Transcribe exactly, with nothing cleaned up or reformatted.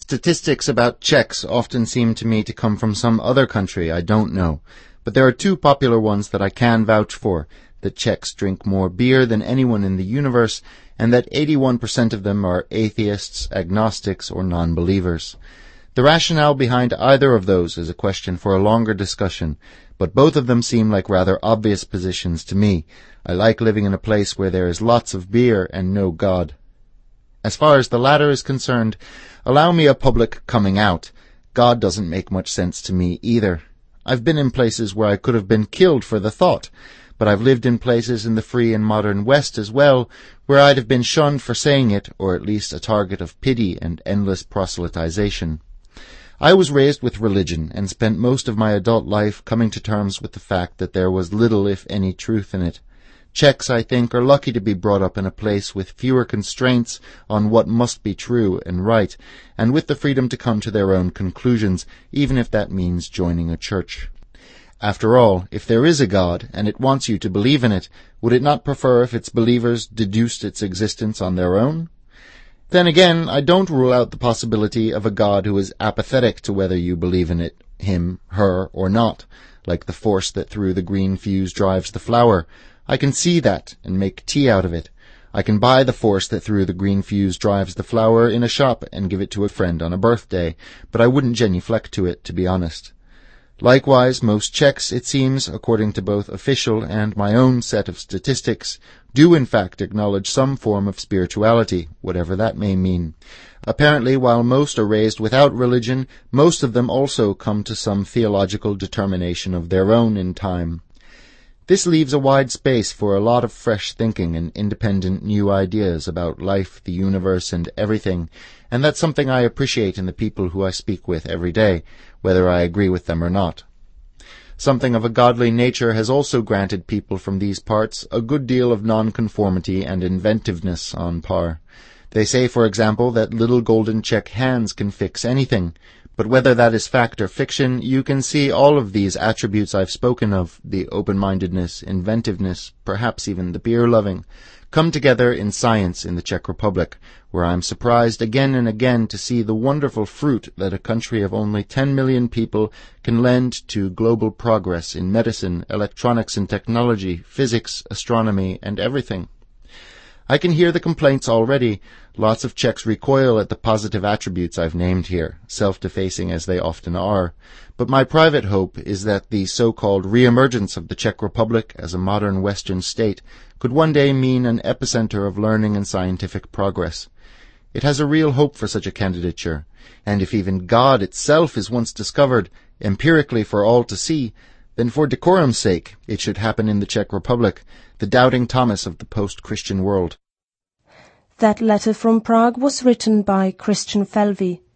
Statistics about Czechs often seem to me to come from some other country I don't know, but there are two popular ones that I can vouch for, that Czechs drink more beer than anyone in the universe, and that eighty-one percent of them are atheists, agnostics, or non-believers. The rationale behind either of those is a question for a longer discussion, but both of them seem like rather obvious positions to me. I like living in a place where there is lots of beer and no God. As far as the latter is concerned, allow me a public coming out. God doesn't make much sense to me either. I've been in places where I could have been killed for the thought, but I've lived in places in the free and modern West as well, where I'd have been shunned for saying it, or at least a target of pity and endless proselytization. I was raised with religion, and spent most of my adult life coming to terms with the fact that there was little, if any, truth in it. Czechs, I think, are lucky to be brought up in a place with fewer constraints on what must be true and right, and with the freedom to come to their own conclusions, even if that means joining a church. After all, if there is a God, and it wants you to believe in it, would it not prefer if its believers deduced its existence on their own? Then again, I don't rule out the possibility of a God who is apathetic to whether you believe in it, him, her, or not, like the force that through the green fuse drives the flower. I can see that and make tea out of it. I can buy the force that through the green fuse drives the flower in a shop and give it to a friend on a birthday, but I wouldn't genuflect to it, to be honest. Likewise, most Czechs, it seems, according to both official and my own set of statistics, do in fact acknowledge some form of spirituality, whatever that may mean. Apparently, while most are raised without religion, most of them also come to some theological determination of their own in time. This leaves a wide space for a lot of fresh thinking and independent new ideas about life, the universe, and everything, and that's something I appreciate in the people who I speak with every day, whether I agree with them or not. Something of a godly nature has also granted people from these parts a good deal of nonconformity and inventiveness on par. They say, for example, that little golden Czech hands can fix anything, but whether that is fact or fiction, you can see all of these attributes I've spoken of, the open-mindedness, inventiveness, perhaps even the beer-loving, come together in science in the Czech Republic, where I am surprised again and again to see the wonderful fruit that a country of only ten million people can lend to global progress in medicine, electronics and technology, physics, astronomy, and everything. I can hear the complaints already. Lots of Czechs recoil at the positive attributes I've named here, self-defacing as they often are. But my private hope is that the so-called re-emergence of the Czech Republic as a modern Western state could one day mean an epicenter of learning and scientific progress. It has a real hope for such a candidature, and if even God itself is once discovered, empirically for all to see, then for decorum's sake it should happen in the Czech Republic, the doubting Thomas of the post-Christian world. That letter from Prague was written by Christian Felvey.